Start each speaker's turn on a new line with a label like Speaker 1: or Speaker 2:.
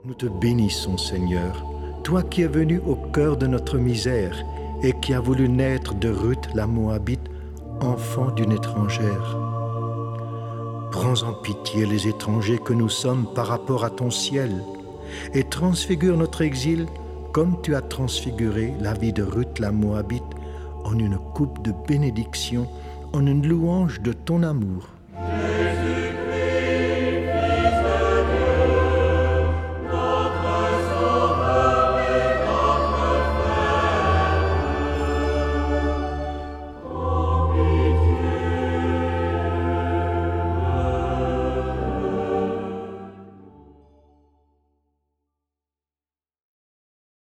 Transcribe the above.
Speaker 1: Nous te bénissons, Seigneur, toi qui es venu au cœur de notre misère et qui as voulu naître de Ruth la Moabite, enfant d'une étrangère. Prends en pitié les étrangers que nous sommes par rapport à ton ciel et transfigure notre exil comme tu as transfiguré la vie de Ruth la Moabite en une coupe de bénédiction, en une louange de ton amour.